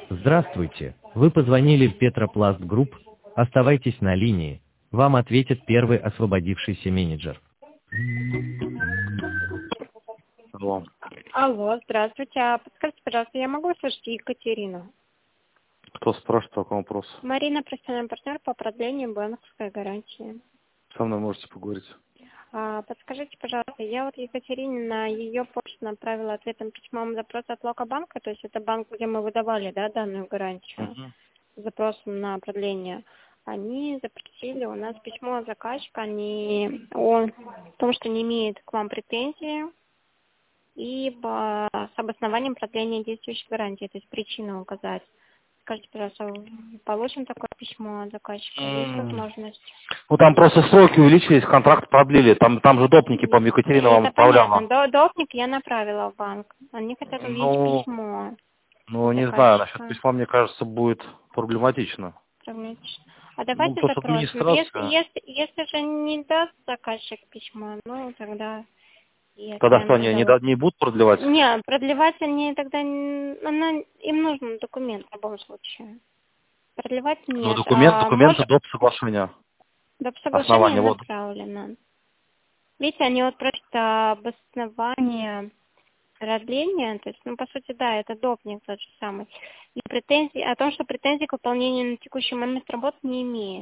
Здравствуйте, вы позвонили в Петропласт Групп, оставайтесь на линии, вам ответит первый освободившийся менеджер. Алло. Алло, здравствуйте. А подскажите, пожалуйста, я могу услышать Екатерину? Кто спрашивает, по какому вопросу? Марина, профессиональный партнер по продлению банковской гарантии. Со мной можете поговорить. Подскажите, пожалуйста, я вот Екатерине на ее почту направила ответным письмом запрос от Локобанка, то есть это банк, где мы выдавали, да, данную гарантию, с запросом на продление. Они запросили у нас письмо от заказчика о том, что не имеет к вам претензий, и с обоснованием продления действующей гарантии, то есть причину указать. Скажите, пожалуйста, получим такое письмо от заказчика? Есть возможность? Ну там просто сроки увеличились, контракт продлили. Там же допники, по-моему, Екатерина вам Это отправляла. понятно. Допник я направила в банк. Они хотят увидеть письмо. Ну, не знаю, насчет письма, мне кажется, будет проблематично. А давайте просто запросим. администрация. Если же не даст заказчик письмо, ну тогда... Тогда что, они не будут продлевать? Нет, продлевать они тогда... Им нужен документ в любом случае. Продлевать нет. Ну, документы доп. Соглашения. Доп. Соглашение направлено. Видите, они вот просят обоснование продления, то есть, по сути, да, это допник тот же самый. И претензии, о том, что претензий к выполнению на текущий момент работ не имеет.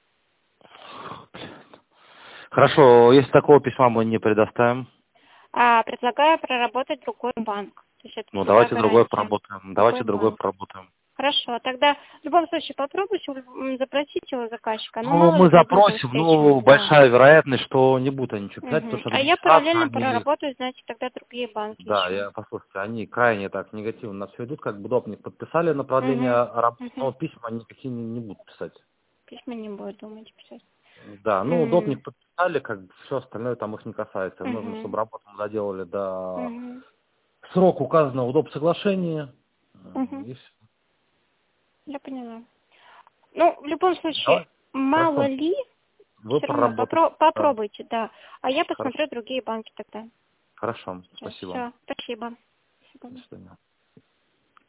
Хорошо, если такого письма мы не предоставим. Предлагаю проработать другой банк. То есть это Давайте другой проработаем. Хорошо, тогда в любом случае попробуйте запросить его заказчика. Мы запросим, большая вероятность, что не будут они ничего писать, потому что я параллельно проработаю, значит, тогда другие банки. Да, послушайте, они крайне так негативно на все идут, как бы допник подписали на продление работы, но письма никакие не будут писать. Письма не будут, думаете, писать? Да, допник подписали, как бы все остальное там их не касается. Нужно, чтобы работу мы доделали до срока указанного в доп. Соглашении. И все. Я поняла. В любом случае, мало ли, вы все равно попробуйте, да. А я посмотрю другие банки тогда. Хорошо, спасибо. Все, спасибо. До свидания.